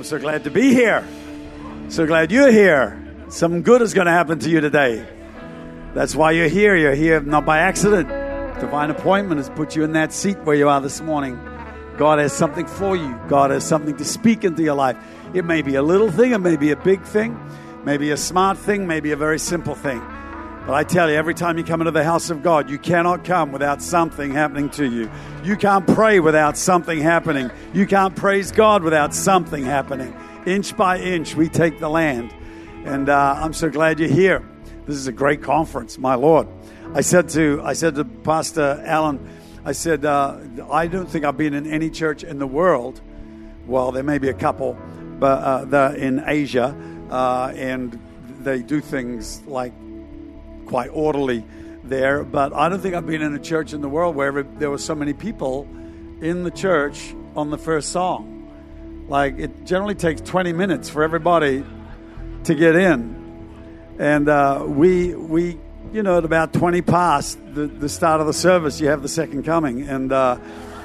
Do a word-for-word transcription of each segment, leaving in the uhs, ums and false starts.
so glad to be here. So glad you're here. Something good is going to happen to you today. That's why you're here. You're here not by accident. Divine appointment has put you in that seat where you are this morning. God has something for you. God has something to speak into your life. It may be a little thing, it may be a big thing, maybe a smart thing, maybe a very simple thing. But I tell you, every time you come into the house of God, you cannot come without something happening to you. You can't pray without something happening. You can't praise God without something happening. Inch by inch, we take the land. And uh, I'm so glad you're here. This is a great conference, my Lord. I said to I said to Pastor Alan, I said, uh, I don't think I've been in any church in the world. Well, there may be a couple, but uh, they're in Asia, uh, and they do things like quite orderly there, but I don't think I've been in a church in the world where every, there were so many people in the church on the first song. Like, it generally takes twenty minutes for everybody to get in. And uh, we, we, you know, at about twenty past the, the start of the service, you have the second coming. And uh,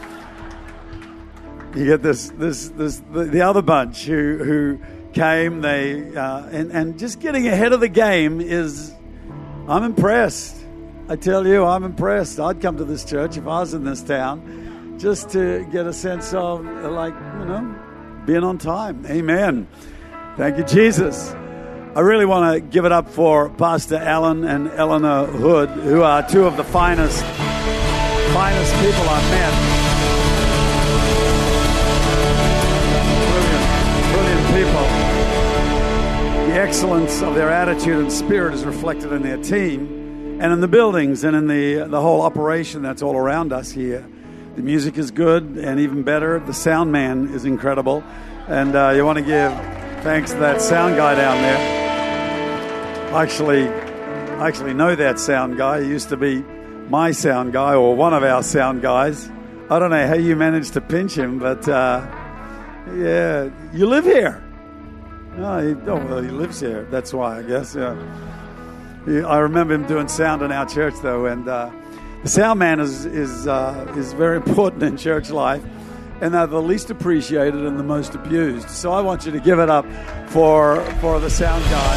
you get this, this, this the, the other bunch who, who came, they, uh, and, and just getting ahead of the game is... I'm impressed. I tell you, I'm impressed. I'd come to this church if I was in this town just to get a sense of, like, you know, being on time. Amen. Thank you, Jesus. I really want to give it up for Pastor Alan and Eleanor Hood, who are two of the finest, finest people I've met. Brilliant, brilliant people. The excellence of their attitude and spirit is reflected in their team and in the buildings and in the the whole operation that's all around us here. The music is good, and even better, the sound man is incredible. And uh, you want to give thanks to that sound guy down there. I actually, I actually know that sound guy. He used to be my sound guy, or one of our sound guys. I don't know how you managed to pinch him, but uh, yeah, you live here. No, he, oh, well, he lives here. That's why, I guess. Yeah. He, I remember him doing sound in our church, though, and uh, the sound man is is uh, is very important in church life, and they're the least appreciated and the most abused. So I want you to give it up for for the sound guy.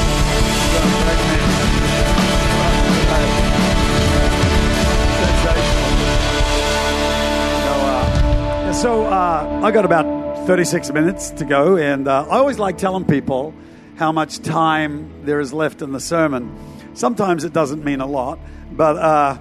So uh, I got about thirty-six minutes to go, and uh, I always like telling people how much time there is left in the sermon. Sometimes it doesn't mean a lot, but uh,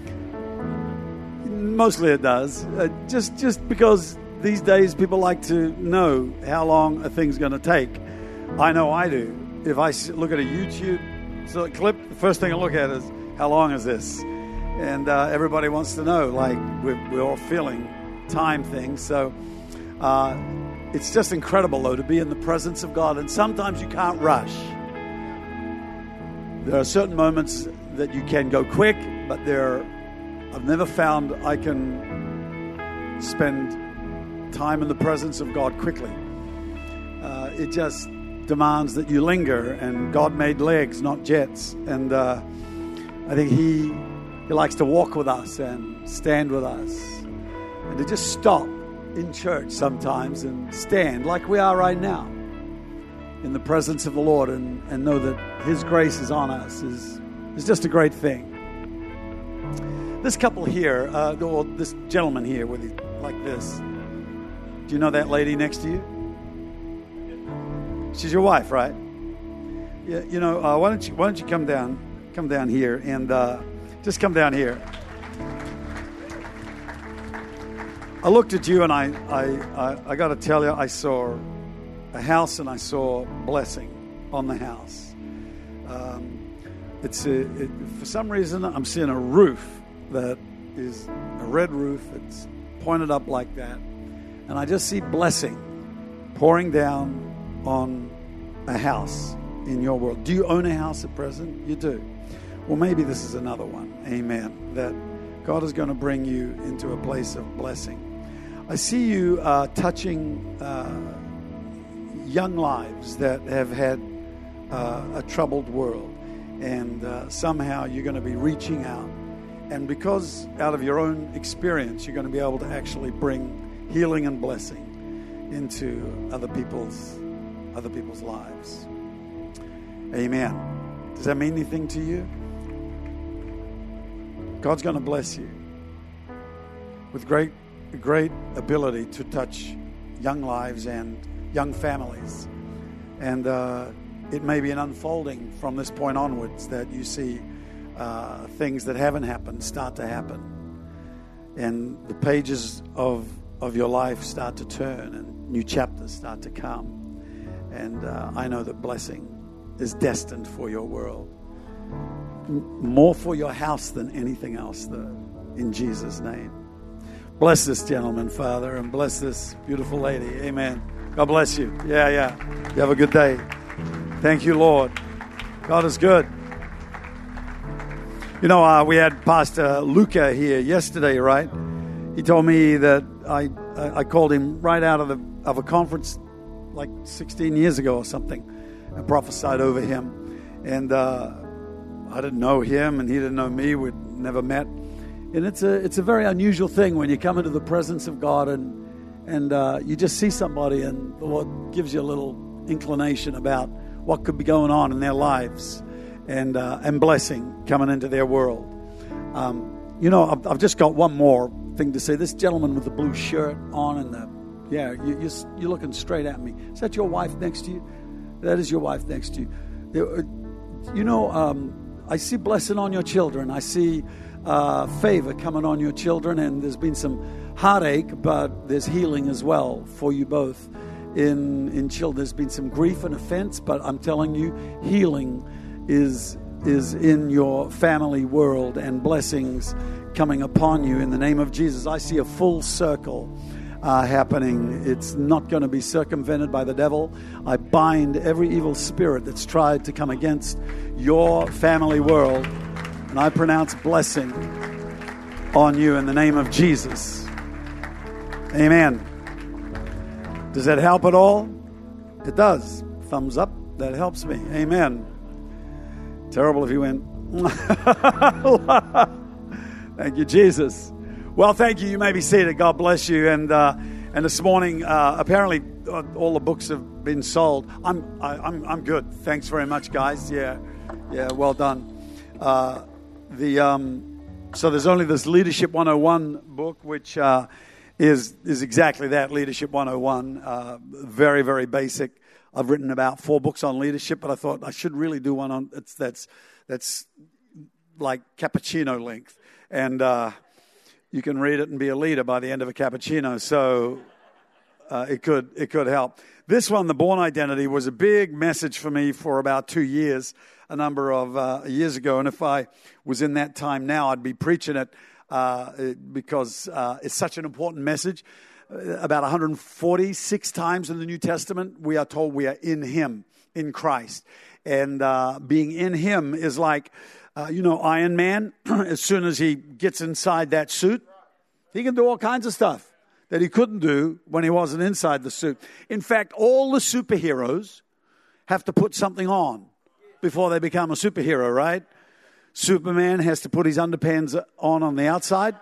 mostly it does. Uh, just just because these days people like to know how long a thing's going to take. I know I do. If I look at a YouTube clip, the first thing I look at is, how long is this? And uh, everybody wants to know, like, we're, we're all feeling time things. So uh, it's just incredible, though, to be in the presence of God. And sometimes you can't rush. There are certain moments that you can go quick, but there, I've never found I can spend time in the presence of God quickly. Uh, it just demands that you linger, and God made legs, not jets. And uh, I think he, he likes to walk with us and stand with us, and to just stop in church sometimes and stand like we are right now in the presence of the Lord, and, and know that his grace is on us is, is just a great thing. This couple here, uh, or this gentleman here with you, like this. Do you know that lady next to you? She's your wife, right? Yeah. You know, uh, why don't you why don't you come down, come down here, and uh, just come down here. I looked at you, and I I I, I got to tell you, I saw a house, and I saw blessing on the house. Um, it's a, it, for some reason I'm seeing a roof that is a red roof. It's pointed up like that, and I just see blessing pouring down on a house in your world. Do you own a house at present? You do. Well, maybe this is another one. Amen. That God is going to bring you into a place of blessing. I see you uh, touching uh, young lives that have had uh, a troubled world, and uh, somehow you're going to be reaching out, and because out of your own experience you're going to be able to actually bring healing and blessing. into other people's other people's lives. Amen. Does that mean anything to you? God's going to bless you with great, great ability to touch young lives and young families. And uh, it may be an unfolding from this point onwards that you see uh, things that haven't happened start to happen. And the pages of, of your life start to turn and new chapters start to come. And uh, I know that blessing is destined for your world. More for your house than anything else, though, in Jesus' name. Bless this gentleman, Father, and bless this beautiful lady. Amen. God bless you. Yeah, yeah. You have a good day. Thank you, Lord. God is good. You know, uh, we had Pastor Luca here yesterday, right? He told me that I I called him right out of the of a conference like sixteen years ago or something, and prophesied over him. And uh, I didn't know him, and he didn't know me. We'd never met. And it's a it's a very unusual thing when you come into the presence of God and and uh, you just see somebody, and the Lord gives you a little inclination about what could be going on in their lives, and uh, and blessing coming into their world. Um, you know, I've, I've just got one more thing to say. This gentleman with the blue shirt on, and the yeah, you, you're, you're looking straight at me. Is that your wife next to you? That is your wife next to you. You know, um, I see blessing on your children. I see uh, favor coming on your children, and there's been some heartache, but there's healing as well for you both. In in children, there's been some grief and offense, but I'm telling you, healing is is in your family world, and blessings coming upon you in the name of Jesus. I see a full circle uh, happening. It's not going to be circumvented by the devil. I bind every evil spirit that's tried to come against your family world, and I pronounce blessing on you in the name of Jesus. Amen. Does that help at all? It does. Thumbs up. That helps me. Amen. Terrible if you went. Thank you, Jesus. Well, thank you. You may be seated. God bless you. And uh, and this morning, uh, apparently, uh, all the books have been sold. I'm I, I'm I'm good. Thanks very much, guys. Yeah, yeah. Well done. Uh, the um, so there's only this Leadership one oh one book, which uh, is is exactly that, Leadership one oh one. Uh, very very basic. I've written about four books on leadership, but I thought I should really do one on that's that's that's like cappuccino length, and uh, you can read it and be a leader by the end of a cappuccino. So uh, it could it could help. This one, The Born Identity, was a big message for me for about two years, a number of uh, years ago. And if I was in that time now, I'd be preaching it uh, because uh, it's such an important message. About one hundred forty-six times in the New Testament, we are told we are in Him, in Christ. And uh, being in Him is like, uh, you know, Iron Man. As soon as he gets inside that suit, he can do all kinds of stuff that he couldn't do when he wasn't inside the suit. In fact, all the superheroes have to put something on before they become a superhero, right? Superman has to put his underpants on on the outside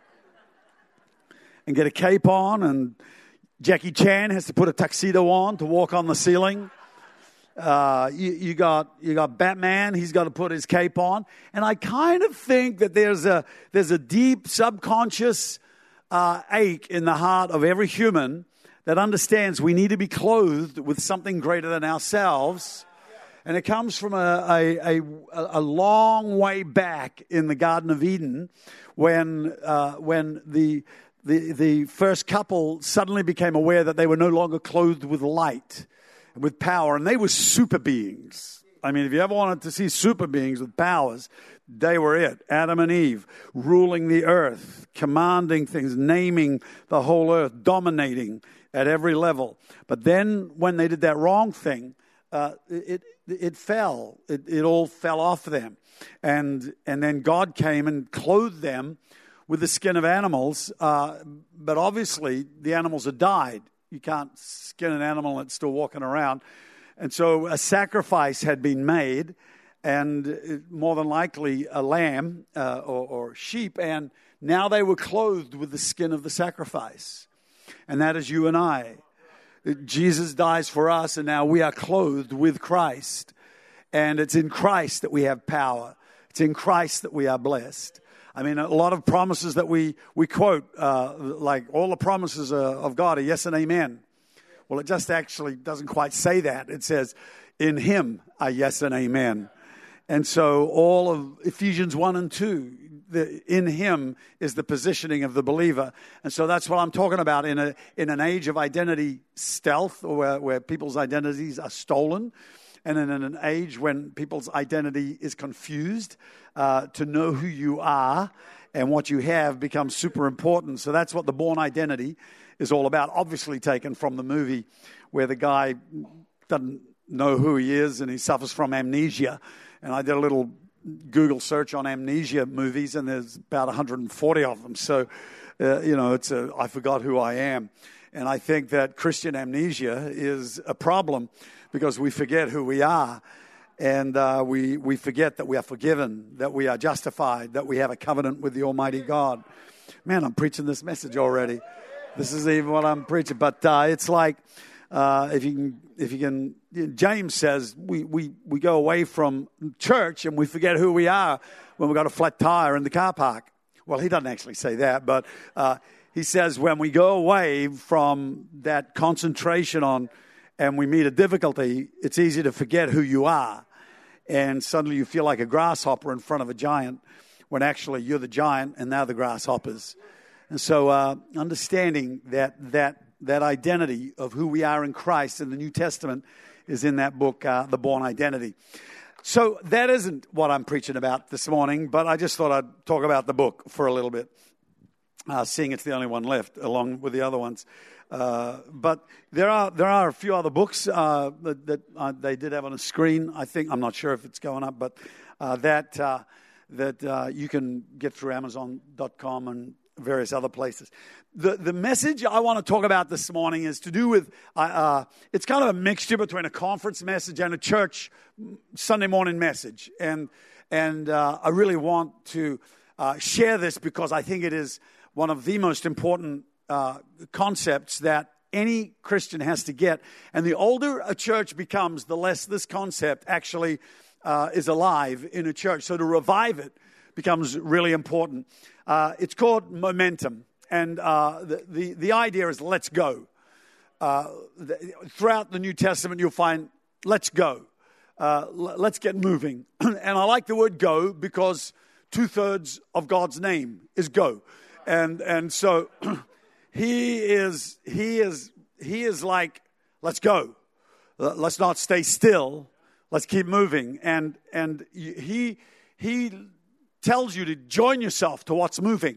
and get a cape on, and Jackie Chan has to put a tuxedo on to walk on the ceiling. Uh, you, you got you got Batman; he's got to put his cape on. And I kind of think that there's a there's a deep subconscious uh, ache in the heart of every human that understands we need to be clothed with something greater than ourselves. And it comes from a a, a, a long way back in the Garden of Eden, when uh, when the The the first couple suddenly became aware that they were no longer clothed with light, with power, and they were super beings. I mean, if you ever wanted to see super beings with powers, they were it. Adam and Eve, ruling the earth, commanding things, naming the whole earth, dominating at every level. But then when they did that wrong thing, uh, it it fell. It, it all fell off them. And, and then God came and clothed them with the skin of animals, uh, but obviously the animals had died. You can't skin an animal that's still walking around. And so a sacrifice had been made, and more than likely a lamb uh, or, or sheep, and now they were clothed with the skin of the sacrifice. And that is you and I. Jesus dies for us, and now we are clothed with Christ. And it's in Christ that we have power. It's in Christ that we are blessed. I mean, a lot of promises that we, we quote, uh, like all the promises uh, of God are yes and amen. Well, it just actually doesn't quite say that. It says, in him are yes and amen. And so all of Ephesians one and two, the, in him is the positioning of the believer. And so that's what I'm talking about in a in an age of identity stealth, or where, where people's identities are stolen. And in an age when people's identity is confused, uh, to know who you are and what you have becomes super important. So that's what the Bourne Identity is all about. Obviously taken from the movie where the guy doesn't know who he is and he suffers from amnesia. And I did a little Google search on amnesia movies, and there's about one hundred forty of them. So, uh, you know, it's a, I forgot who I am. And I think that Christian amnesia is a problem because we forget who we are. And uh, we, we forget that we are forgiven, that we are justified, that we have a covenant with the Almighty God. Man, I'm preaching this message already. This is even what I'm preaching. But uh, it's like, uh, if you can, if you can, James says we, we, we go away from church and we forget who we are when we've got a flat tire in the car park. Well, he doesn't actually say that, but uh, he says when we go away from that concentration on and we meet a difficulty, it's easy to forget who you are. And suddenly you feel like a grasshopper in front of a giant when actually you're the giant and they're the grasshoppers. And so uh, understanding that that that identity of who we are in Christ in the New Testament is in that book, uh, The Bourne Identity. So that isn't what I'm preaching about this morning, but I just thought I'd talk about the book for a little bit, uh, seeing it's the only one left along with the other ones. Uh, but there are there are a few other books uh, that, that uh, they did have on a screen. I think I'm not sure if it's going up, but uh, that uh, that uh, you can get through Amazon dot com and various other places. The the message I want to talk about this morning is to do with uh, uh, it's kind of a mixture between a conference message and a church Sunday morning message, and and uh, I really want to uh, share this because I think it is one of the most important Uh, concepts that any Christian has to get. And the older a church becomes, the less this concept actually uh, is alive in a church. So to revive it becomes really important. Uh, it's called momentum. And uh, the, the, the idea is let's go. Uh, the, throughout the New Testament, you'll find let's go. Uh, l- let's get moving. And I like the word go because two-thirds of God's name is go. And, and so... He is, he is, he is like, let's go. Let's not stay still. Let's keep moving. And, and he, he tells you to join yourself to what's moving.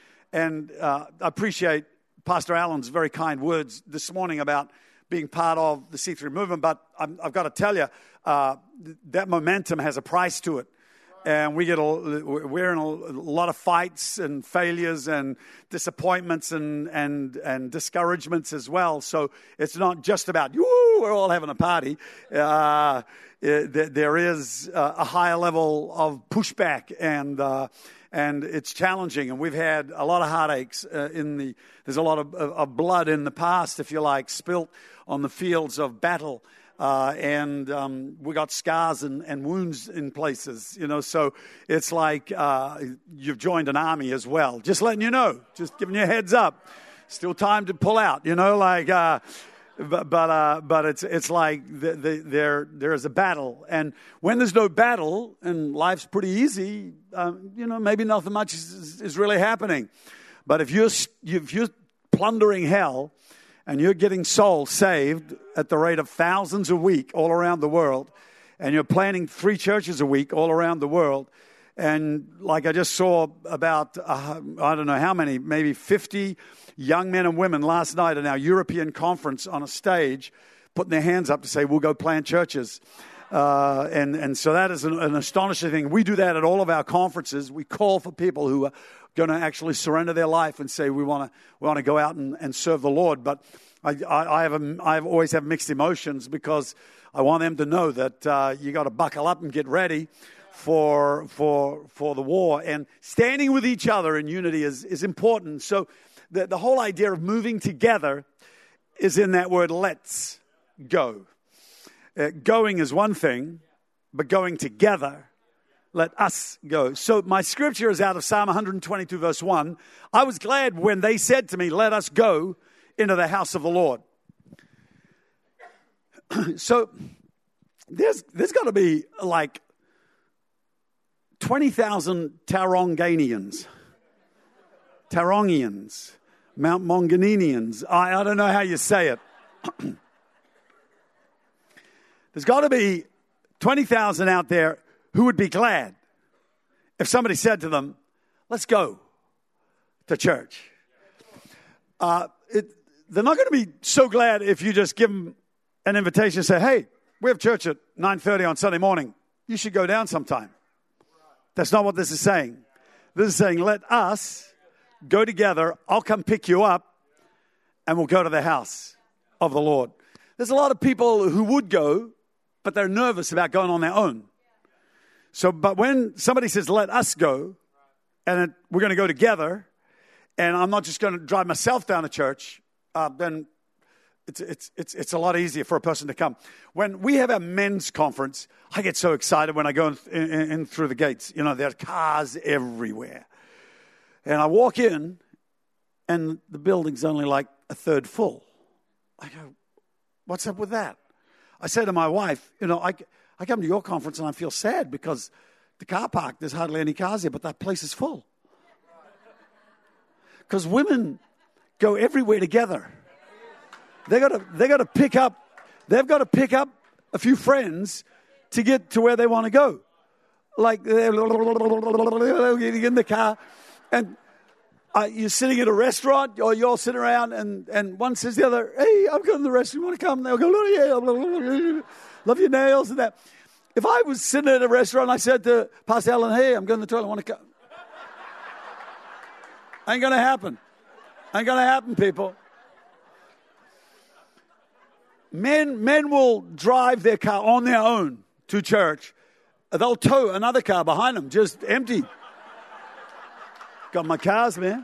And uh, I appreciate Pastor Allen's very kind words this morning about being part of the C three movement. But I'm, I've got to tell you, uh, that momentum has a price to it. And we get a, we're in a lot of fights and failures and disappointments and, and, and discouragements as well. So it's not just about, woo, we're all having a party. Uh, it, there is a higher level of pushback, and uh, and it's challenging. And we've had a lot of heartaches uh, in the, there's a lot of, of blood in the past, if you like, spilt on the fields of battle. Uh, and um, we got scars and, and wounds in places, you know, so it's like uh, you've joined an army as well. Just letting you know, just giving you a heads up. Still time to pull out, you know, like, uh, but but, uh, but it's it's like the, the, there there is a battle. And when there's no battle and life's pretty easy, um, you know, maybe nothing much is, is really happening. But if you're if you're plundering hell, and you're getting souls saved at the rate of thousands a week all around the world, and you're planting three churches a week all around the world, and like I just saw about, uh, I don't know how many, maybe fifty young men and women last night in our European conference on a stage, putting their hands up to say, we'll go plant churches. Uh, and, and so that is an, an astonishing thing. We do that at all of our conferences. We call for people who are going to actually surrender their life and say, we want to we want to go out and, and serve the Lord. But I, I, I have a, I always have mixed emotions because I want them to know that uh, you got to buckle up and get ready for for for the war. And standing with each other in unity is is important. So the the whole idea of moving together is in that word let's go. Uh, going is one thing, but going together, let us go. So my scripture is out of Psalm one twenty-two, verse one. I was glad when they said to me, let us go into the house of the Lord. So there's there's got to be like twenty thousand Taronganians, Tarongians, Mount Monganinians. I, I don't know how you say it. There's got to be twenty thousand out there who would be glad if somebody said to them, let's go to church. Uh, it, they're not going to be so glad if you just give them an invitation and say, hey, we have church at nine thirty on Sunday morning. You should go down sometime. That's not what this is saying. This is saying, let us go together. I'll come pick you up and we'll go to the house of the Lord. There's a lot of people who would go, but they're nervous about going on their own. So, but when somebody says, let us go, and it, we're going to go together, and I'm not just going to drive myself down to church, uh, then it's, it's, it's, it's a lot easier for a person to come. When we have a men's conference, I get so excited when I go in, in, in through the gates. You know, there are cars everywhere. And I walk in, and the building's only like a third full. I go, what's up with that? I say to my wife, you know, I, I come to your conference and I feel sad because the car park, there's hardly any cars here, but that place is full. Because women go everywhere together. They got to they got to pick up, they've got to pick up a few friends to get to where they want to go. Like they're getting in the car, and uh, you're sitting at a restaurant, or you're all sitting around, and, and one says to the other, hey, I'm going to the restaurant, you want to come? And they'll go, oh, yeah, love your nails and that. If I was sitting at a restaurant and I said to Pastor Alan, hey, I'm going to the toilet, I want to come. Ain't going to happen. Ain't going to happen, people. Men, men will drive their car on their own to church. They'll tow another car behind them, just empty. Got my cars, man.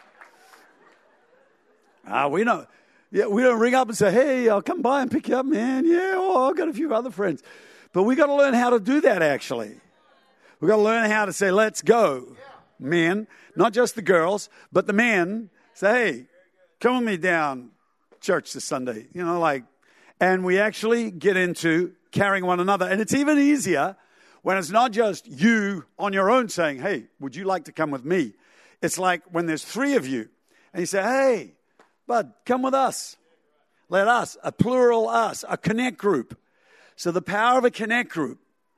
Ah, we don't. Yeah, we don't ring up and say, "Hey, I'll come by and pick you up, man." Yeah, oh, I've got a few other friends, but we got to learn how to do that. Actually, we got to learn how to say, "Let's go, men." Not just the girls, but the men. Say, "Hey, come with me down church this Sunday." You know, like, and we actually get into carrying one another, and it's even easier when it's not just you on your own saying, "Hey, would you like to come with me?" It's like when there's three of you, and you say, "Hey, bud, come with us. Let us," a plural us, a connect group. So the power of a connect group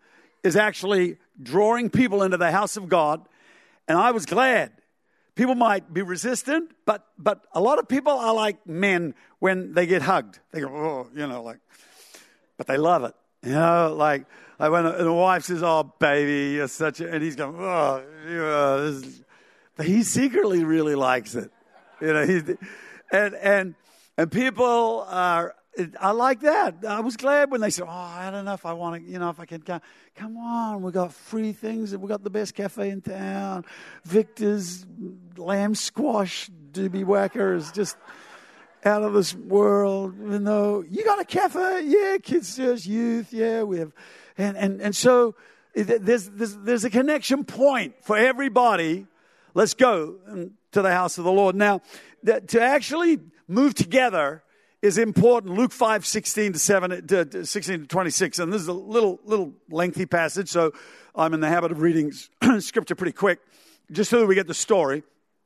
is actually drawing people into the house of God. And I was glad. People might be resistant, but but a lot of people are like men when they get hugged. They go, oh, you know, like, but they love it. You know, like, like when a, and the wife says, "Oh, baby, you're such a," and he's going, "Oh, yeah, this is," but he secretly really likes it. You know, he's, and and and people are. I like that. I was glad when they said, "Oh, I don't know if I want to, you know, if I can come." Come on, we got free things, and we got the best cafe in town. Victor's lamb squash doobie whacker is just out of this world. You know, you got a cafe, yeah, kids church, youth, yeah, we have, and and and so there's there's there's a connection point for everybody. Let's go to the house of the Lord now. That, to actually move together is important. Luke five, sixteen to seven, to sixteen to twenty-six. And this is a little, little lengthy passage, so I'm in the habit of reading scripture pretty quick, just so that we get the story.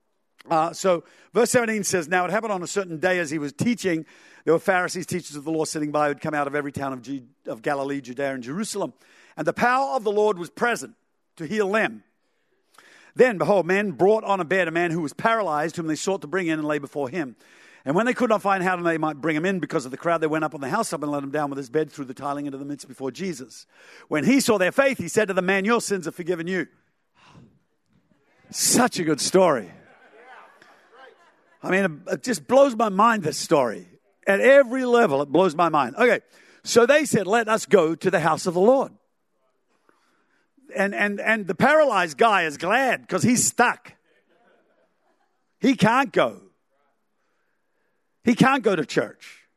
Uh, so verse seventeen says, "Now it happened on a certain day as he was teaching, there were Pharisees, teachers of the law, sitting by, who had come out of every town of, G- of Galilee, Judea, and Jerusalem. And the power of the Lord was present to heal them. Then, behold, men brought on a bed a man who was paralyzed, whom they sought to bring in and lay before him. And when they could not find how they might bring him in because of the crowd, they went up on the housetop and let him down with his bed through the tiling into the midst before Jesus. When he saw their faith, he said to the man, 'Your sins are forgiven you.'" Such a good story. I mean, it just blows my mind, this story. At every level, it blows my mind. Okay, so they said, "Let us go to the house of the Lord." And and and the paralyzed guy is glad because he's stuck. He can't go. He can't go to church.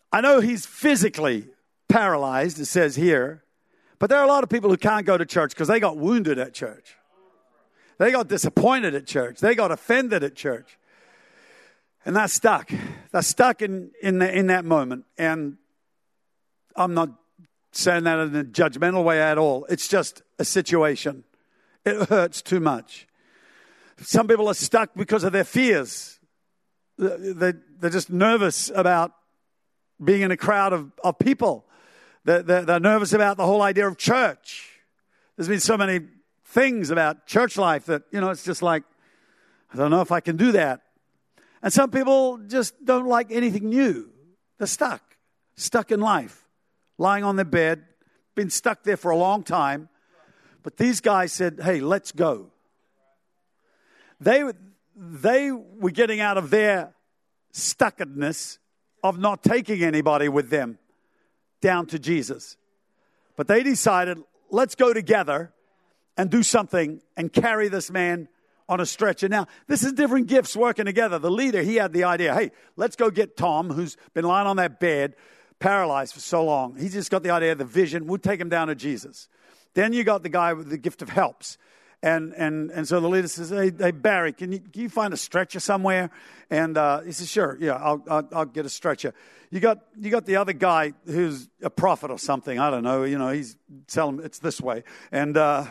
I know he's physically paralyzed, it says here, but there are a lot of people who can't go to church because they got wounded at church. They got disappointed at church. They got offended at church. And they're stuck. They're stuck in, in, the, in that moment. And I'm not saying that in a judgmental way at all. It's just a situation. It hurts too much. Some people are stuck because of their fears. They, they're just nervous about being in a crowd of, of people. They're, they're, they're nervous about the whole idea of church. There's been so many things about church life that, you know, it's just like, I don't know if I can do that. And some people just don't like anything new. They're stuck, stuck in life, lying on their bed, been stuck there for a long time. But these guys said, hey, let's go. They, they were getting out of their stuckedness of not taking anybody with them down to Jesus. But they decided, let's go together and do something and carry this man on a stretcher. Now, this is different gifts working together. The leader, he had the idea, hey, let's go get Tom, who's been lying on that bed, paralyzed for so long. He just got the idea, the vision. We'll take him down to Jesus. Then you got the guy with the gift of helps. And and and so the leader says, hey, hey Barry, can you, can you find a stretcher somewhere? And uh, he says, sure, yeah, I'll, I'll I'll get a stretcher. You got you got the other guy who's a prophet or something. I don't know. You know, he's telling him it's this way. And, uh,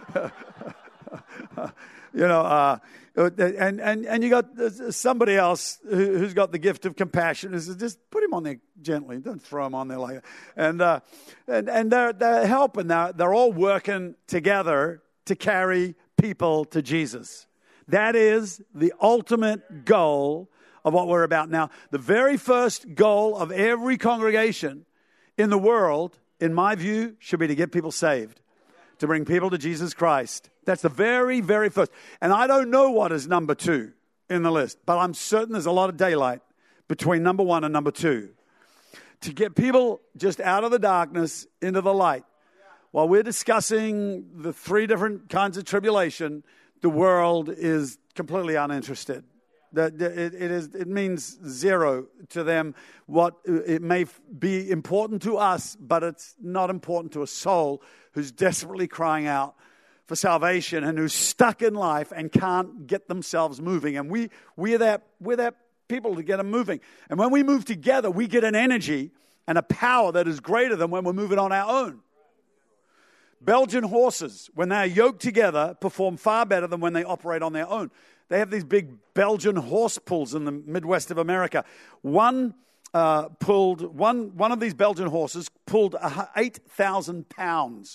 you know, uh, and, and, and you got somebody else who, who's got the gift of compassion. He says, just put him on there gently. Don't throw him on there like that. And, uh, and, and they're, they're helping. They're, they're all working together to carry people to Jesus. That is the ultimate goal of what we're about. Now, the very first goal of every congregation in the world, in my view, should be to get people saved, to bring people to Jesus Christ. That's the very, very first. And I don't know what is number two in the list, but I'm certain there's a lot of daylight between number one and number two. To get people just out of the darkness into the light. While we're discussing the three different kinds of tribulation, the world is completely uninterested. That it, it is. It means zero to them. What it may be important to us, but it's not important to a soul who's desperately crying out for salvation and who's stuck in life and can't get themselves moving. And we we're that we're that people to get them moving. And when we move together, we get an energy and a power that is greater than when we're moving on our own. Belgian horses, when they're yoked together, perform far better than when they operate on their own. They have these big Belgian horse pulls in the Midwest of America. One uh, pulled one one of these Belgian horses pulled eight thousand pounds.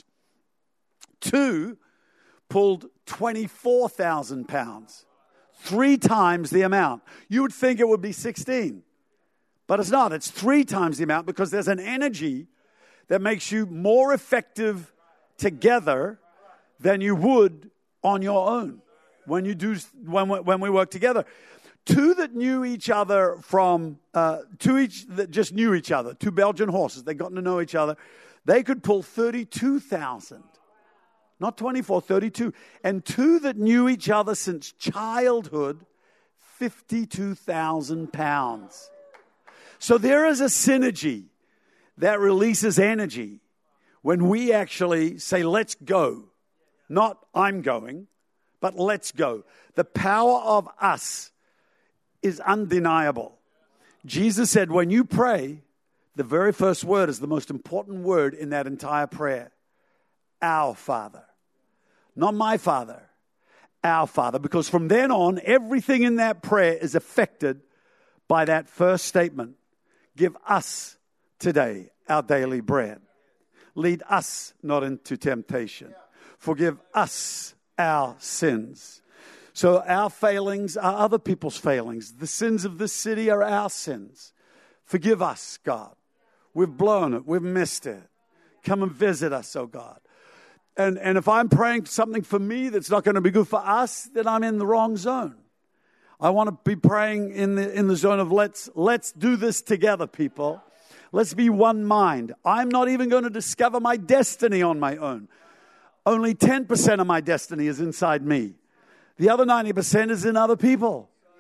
Two pulled twenty-four thousand pounds. Three times the amount. You would think it would be sixteen, but it's not. It's three times the amount because there's an energy that makes you more effective together than you would on your own when you do when we, when we work together. Two that knew each other from uh, two each that just knew each other. Two Belgian horses. They got to know each other. They could pull thirty-two thousand, not twenty-four, thirty-two. And two that knew each other since childhood, fifty-two thousand pounds. So there is a synergy that releases energy when we actually say, let's go. Not I'm going, but let's go. The power of us is undeniable. Jesus said, when you pray, the very first word is the most important word in that entire prayer. Our Father. Not my Father. Our Father. Because from then on, everything in that prayer is affected by that first statement. Give us today our daily bread. Lead us not into temptation. Forgive us our sins. So our failings are other people's failings. The sins of this city are our sins. Forgive us, God. We've blown it. We've missed it. Come and visit us, oh God. And, and if I'm praying something for me that's not going to be good for us, then I'm in the wrong zone. I want to be praying in the in the zone of let's let's do this together, people. Let's be one mind. I'm not even going to discover my destiny on my own. Only ten percent of my destiny is inside me. The other ninety percent is in other people.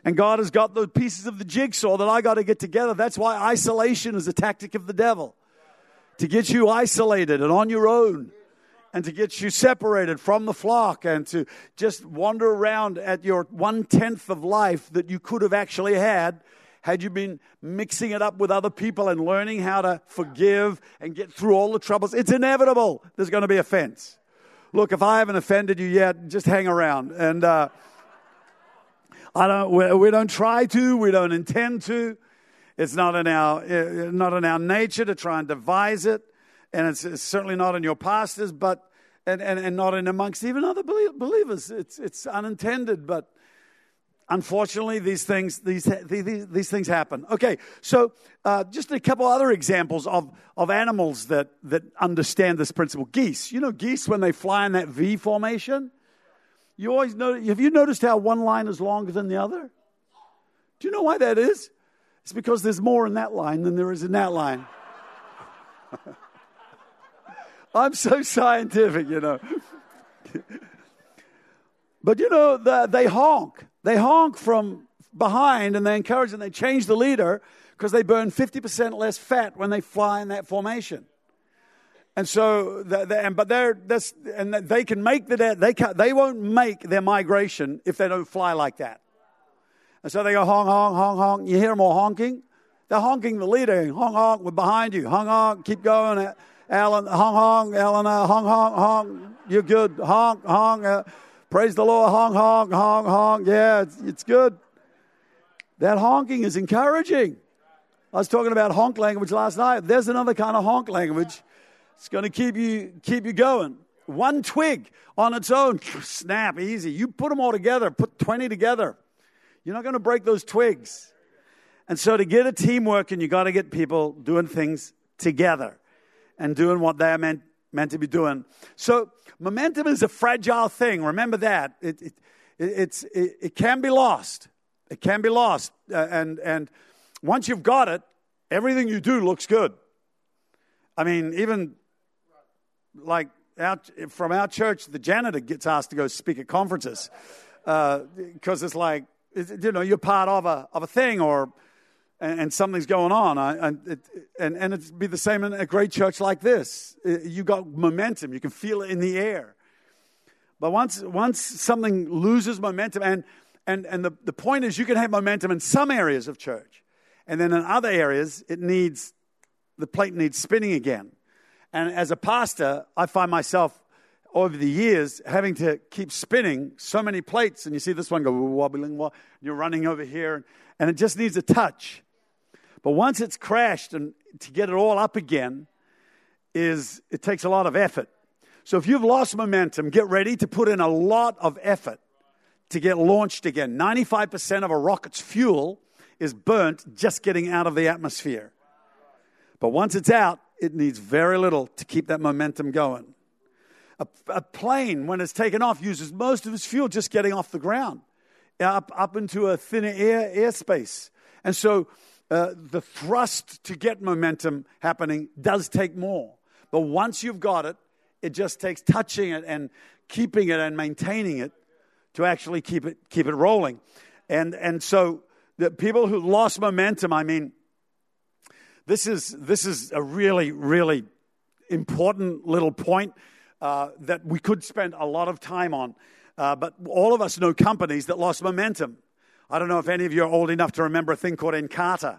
And God has got the pieces of the jigsaw that I got to get together. That's why isolation is a tactic of the devil. To get you isolated and on your own. And to get you separated from the flock. And to just wander around at your one-tenth of life that you could have actually had. Had you been mixing it up with other people and learning how to forgive and get through all the troubles. It's inevitable there's going to be offense. Look, if I haven't offended you yet, just hang around. And uh, I don't. We, we don't try to. We don't intend to. It's not in our not in our nature to try and devise it, and it's, it's certainly not in your pastors, but and, and, and not in amongst even other believers. It's it's unintended, but unfortunately, these things these these, these things happen. Okay, so uh, just a couple other examples of of animals that that understand this principle. Geese, you know, geese when they fly in that V formation. You always know. Have you noticed how one line is longer than the other? Do you know why that is? It's because there's more in that line than there is in that line. I'm so scientific, you know. But you know, the, they honk. They honk from behind, and they encourage and they change the leader because they burn fifty percent less fat when they fly in that formation. And so, the, the, and but they're that's and they can make the they can they won't make their migration if they don't fly like that. And so they go honk honk honk honk. You hear them all honking. They're honking the leader. Honk honk. We're behind you. Honk honk. Keep going, Alan. Honk honk. Eleanor. Honk honk honk. You're good. Honk honk. Uh, praise the Lord. Honk honk honk honk. Yeah, it's, it's good. That honking is encouraging. I was talking about honk language last night. There's another kind of honk language. It's going to keep you keep you going. One twig on its own, snap, easy. You put them all together, put twenty together. You're not going to break those twigs. And so to get a team working, you got to get people doing things together and doing what they're meant meant to be doing. So momentum is a fragile thing. Remember that. It it it's it, it can be lost. It can be lost. Uh, and and once you've got it, everything you do looks good. I mean, even like our, from our church, the janitor gets asked to go speak at conferences because uh, it's like, you know, you're part of a of a thing, or and, and something's going on. I, I, it, and and it'd be the same in a great church like this. You got momentum; you can feel it in the air. But once once something loses momentum, and and and the the point is, you can have momentum in some areas of church, and then in other areas, it needs the plate needs spinning again. And as a pastor, I find myself over the years having to keep spinning so many plates. And you see this one go wobbling, wobbling. You're running over here. And it just needs a touch. But once it's crashed, and to get it all up again, is it takes a lot of effort. So if you've lost momentum, get ready to put in a lot of effort to get launched again. ninety-five percent of a rocket's fuel is burnt just getting out of the atmosphere. But once it's out, it needs very little to keep that momentum going. A, a plane, when it's taken off, uses most of its fuel just getting off the ground, up, up into a thinner air airspace. And so uh, the thrust to get momentum happening does take more. But once you've got it, it just takes touching it and keeping it and maintaining it to actually keep it keep it rolling. And and so the people who lost momentum, I mean, This is this is a really, really important little point uh, that we could spend a lot of time on. Uh, but all of us know companies that lost momentum. I don't know if any of you are old enough to remember a thing called Encarta.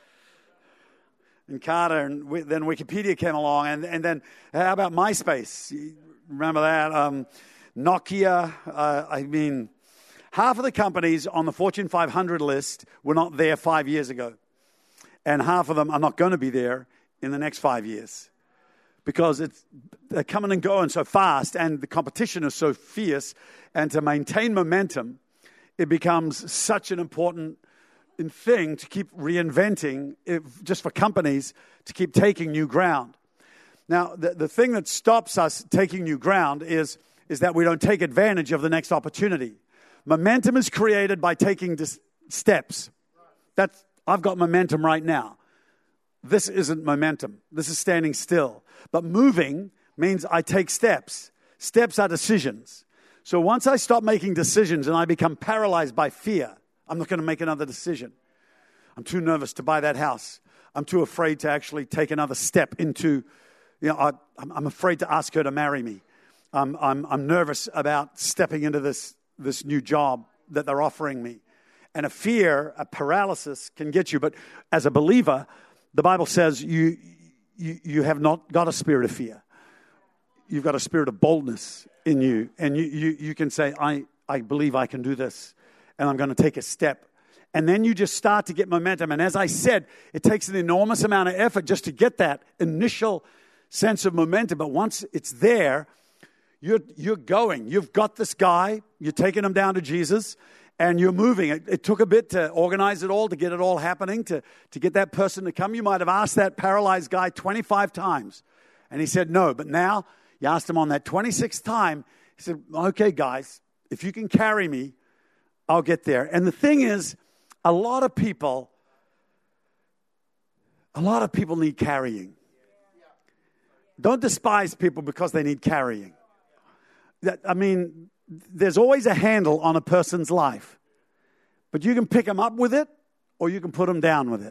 Encarta, and we, then Wikipedia came along. And, and then how about MySpace? You remember that? Um, Nokia. Uh, I mean, half of the companies on the Fortune five hundred list were not there five years ago. And half of them are not going to be there in the next five years because it's they're coming and going so fast, and the competition is so fierce. And to maintain momentum, it becomes such an important thing to keep reinventing, if, just for companies to keep taking new ground. Now, the, the thing that stops us taking new ground is, is that we don't take advantage of the next opportunity. Momentum is created by taking dis- steps. That's I've got momentum right now. This isn't momentum. This is standing still. But moving means I take steps. Steps are decisions. So once I stop making decisions and I become paralyzed by fear, I'm not going to make another decision. I'm too nervous to buy that house. I'm too afraid to actually take another step into, you know, I, I'm, I'm afraid to ask her to marry me. Um, I'm, I'm nervous about stepping into this, this new job that they're offering me. And a fear, a paralysis can get you. But as a believer, the Bible says you, you, you have not got a spirit of fear. You've got a spirit of boldness in you. And you, you, you can say, I, I believe I can do this. And I'm going to take a step. And then you just start to get momentum. And as I said, it takes an enormous amount of effort just to get that initial sense of momentum. But once it's there, you're, you're going. You've got this guy. You're taking him down to Jesus. And you're moving. It, it took a bit to organize it all, to get it all happening, to, to get that person to come. You might have asked that paralyzed guy twenty-five times. And he said no. But now you asked him on that twenty-sixth time. He said, okay, guys, if you can carry me, I'll get there. And the thing is, a lot of people, a lot of people need carrying. Don't despise people because they need carrying. That, I mean, there's always a handle on a person's life. But you can pick them up with it or you can put them down with it.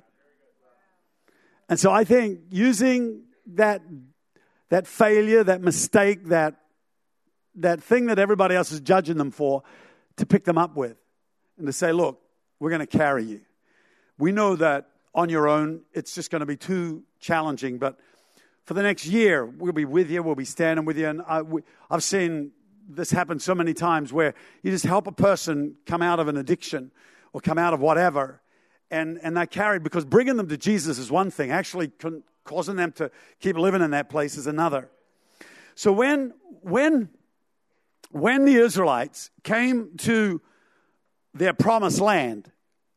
And so I think using that that failure, that mistake, that that thing that everybody else is judging them for, to pick them up with and to say, look, we're going to carry you. We know that on your own, it's just going to be too challenging. But for the next year, we'll be with you. We'll be standing with you. And I, we, I've seen this happen so many times where you just help a person come out of an addiction or come out of whatever. And, and they're carried, because bringing them to Jesus is one thing. Actually con- causing them to keep living in that place is another. So when, when, when the Israelites came to their promised land,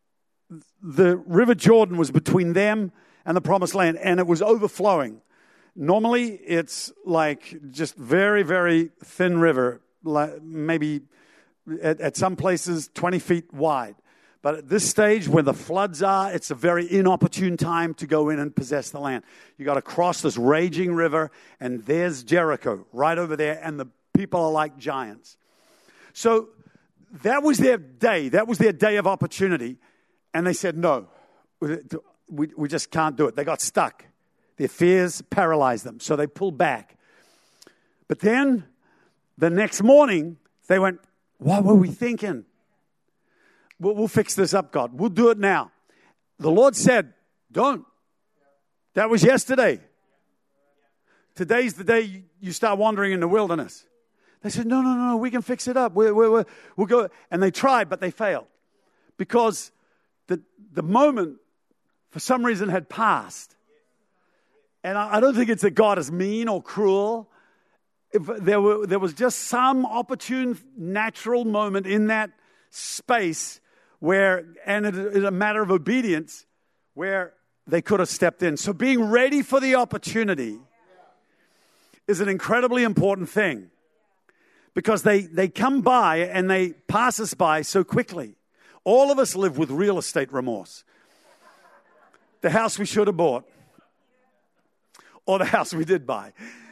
the River Jordan was between them and the promised land, and it was overflowing. Normally, it's like just very, very thin river, like maybe at, at some places twenty feet wide. But at this stage, where the floods are, it's a very inopportune time to go in and possess the land. You got to cross this raging river, and there's Jericho right over there, and the people are like giants. So that was their day. That was their day of opportunity. And they said, no, we, we just can't do it. They got stuck. Their fears paralyzed them. So they pulled back. But then the next morning, they went, what were we thinking? We'll, we'll fix this up, God. We'll do it now. The Lord said, don't. That was yesterday. Today's the day you start wandering in the wilderness. They said, no, no, no, we can fix it up. We, we, we, we'll go. And they tried, but they failed. Because the, the moment, for some reason, had passed. And I, I don't think it's that God is mean or cruel. If there were, there was just some opportune, natural moment in that space where, and it is a matter of obedience, where they could have stepped in. So being ready for the opportunity is an incredibly important thing. Because they, they come by and they pass us by so quickly. All of us live with real estate remorse. The house we should have bought. Or the house we did buy.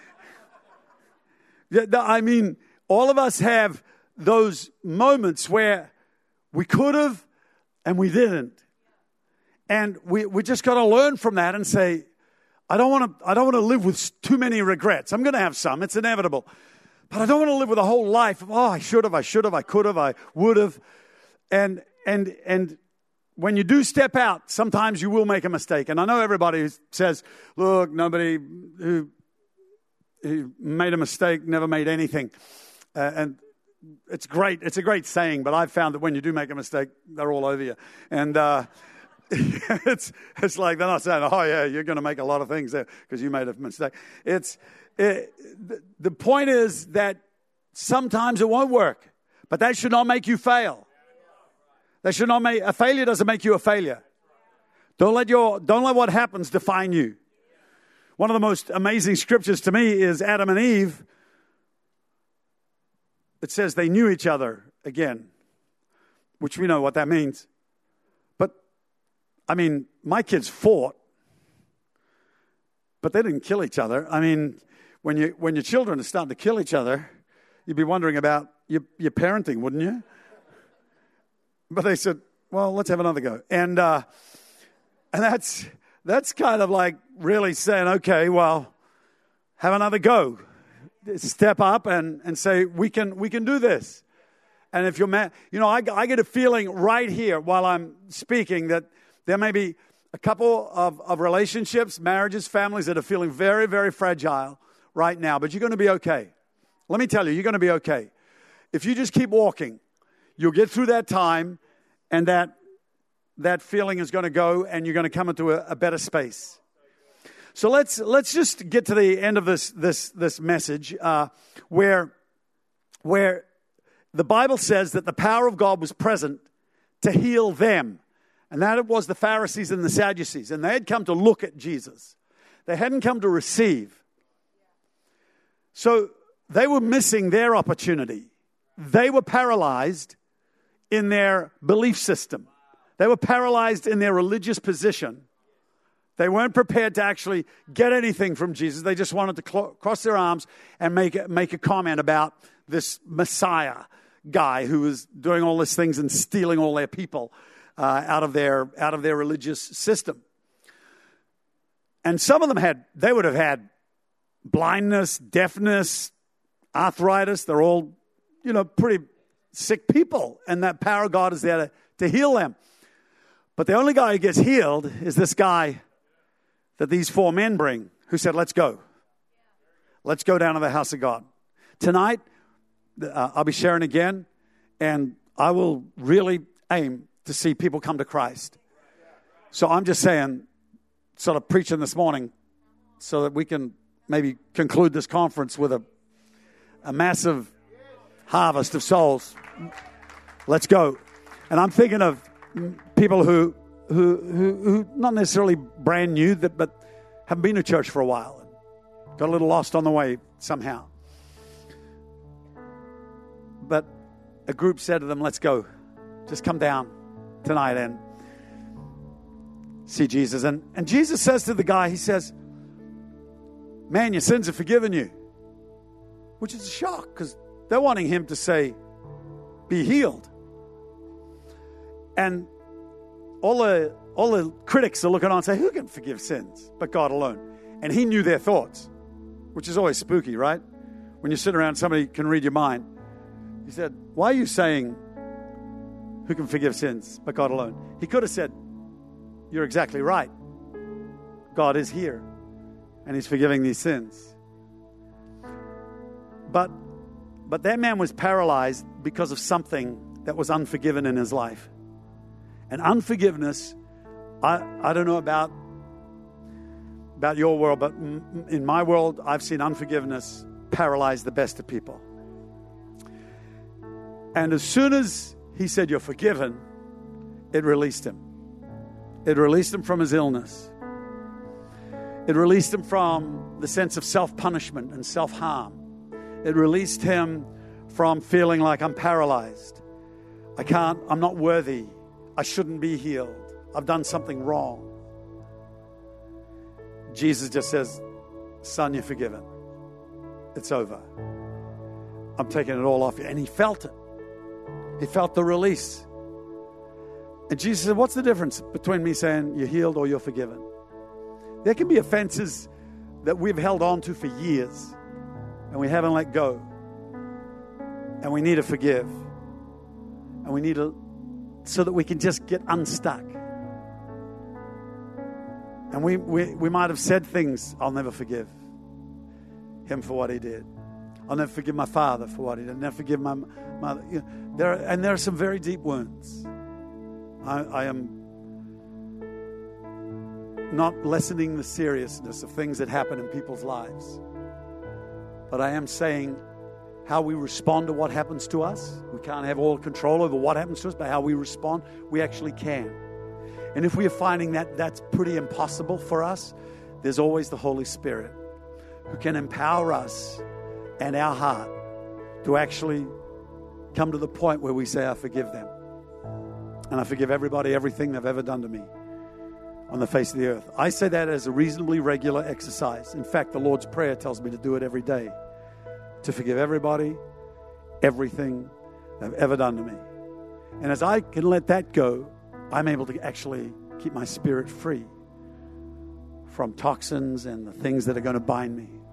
I mean, all of us have those moments where we could have and we didn't. And we, we just got to learn from that and say, I don't want to I don't want to live with too many regrets. I'm going to have some. It's inevitable. But I don't want to live with a whole life of, oh, I should have, I should have, I could have, I would have. And and and when you do step out, sometimes you will make a mistake. And I know everybody says, look, nobody who, who made a mistake never made anything. Uh, and it's great. It's a great saying, but I've found that when you do make a mistake, they're all over you. And uh, it's it's like they're not saying, oh, yeah, you're going to make a lot of things there because you made a mistake. It's it, the point is that sometimes it won't work, but that should not make you fail. That should not make a failure doesn't make you a failure. Don't let your don't let what happens define you. One of the most amazing scriptures to me is Adam and Eve. It says they knew each other again, which we know what that means. But I mean, my kids fought, but they didn't kill each other. I mean, when you when your children are starting to kill each other, you'd be wondering about your, your parenting, wouldn't you? But they said, well, let's have another go. And uh, and that's that's kind of like really saying, okay, well, have another go. Step up and, and say, we can we can do this. And if you're mad, you know, I, I get a feeling right here while I'm speaking that there may be a couple of, of relationships, marriages, families that are feeling very, very fragile right now. But you're going to be okay. Let me tell you, you're going to be okay. If you just keep walking, you'll get through that time, and that that feeling is going to go, and you're going to come into a, a better space. So let's let's just get to the end of this this this message, uh, where where the Bible says that the power of God was present to heal them, and that it was the Pharisees and the Sadducees, and they had come to look at Jesus. They hadn't come to receive. So they were missing their opportunity. They were paralyzed in their belief system. They were paralyzed in their religious position. They weren't prepared to actually get anything from Jesus. They just wanted to cl- cross their arms and make, make a comment about this Messiah guy who was doing all these things and stealing all their people uh, out of their out of their religious system. And some of them had, they would have had blindness, deafness, arthritis. They're all, you know, pretty sick people. And that power of God is there to, to heal them. But the only guy who gets healed is this guy that these four men bring, who said, let's go. Let's go down to the house of God. Tonight, uh, I'll be sharing again, and I will really aim to see people come to Christ. So I'm just saying, sort of preaching this morning, so that we can maybe conclude this conference with a, a massive harvest of souls. Let's go. And I'm thinking of people who Who, who, who not necessarily brand new, that, but haven't been to church for a while and got a little lost on the way somehow. But a group said to them, let's go. Just come down tonight and see Jesus. And, and Jesus says to the guy, he says, man, your sins are forgiven you. Which is a shock, because they're wanting him to say, be healed. And All the all the critics are looking on and say, who can forgive sins but God alone? And he knew their thoughts, which is always spooky, right? When you sit around, somebody can read your mind. He said, why are you saying, who can forgive sins but God alone? He could have said, you're exactly right. God is here, and he's forgiving these sins. But, but that man was paralyzed because of something that was unforgiven in his life. And unforgiveness, I, I don't know about, about your world, but in my world, I've seen unforgiveness paralyze the best of people. And as soon as he said, you're forgiven, it released him. It released him from his illness. It released him from the sense of self-punishment and self-harm. It released him from feeling like I'm paralyzed. I can't, I'm not worthy. I shouldn't be healed. I've done something wrong. Jesus just says, son, you're forgiven. It's over. I'm taking it all off you. And he felt it. He felt the release. And Jesus said, what's the difference between me saying you're healed or you're forgiven? There can be offenses that we've held on to for years and we haven't let go. And we need to forgive. And we need to, so that we can just get unstuck. And we, we, we might have said things, I'll never forgive him for what he did. I'll never forgive my father for what he did. I'll never forgive my mother. You know, there are, and there are some very deep wounds. I, I am not lessening the seriousness of things that happen in people's lives. But I am saying how we respond to what happens to us. We can't have all control over what happens to us, but how we respond, we actually can. And if we are finding that that's pretty impossible for us, there's always the Holy Spirit who can empower us and our heart to actually come to the point where we say, I forgive them. And I forgive everybody, everything they've ever done to me on the face of the earth. I say that as a reasonably regular exercise. In fact, the Lord's Prayer tells me to do it every day. To forgive everybody, everything they've ever done to me. And as I can let that go, I'm able to actually keep my spirit free from toxins and the things that are going to bind me.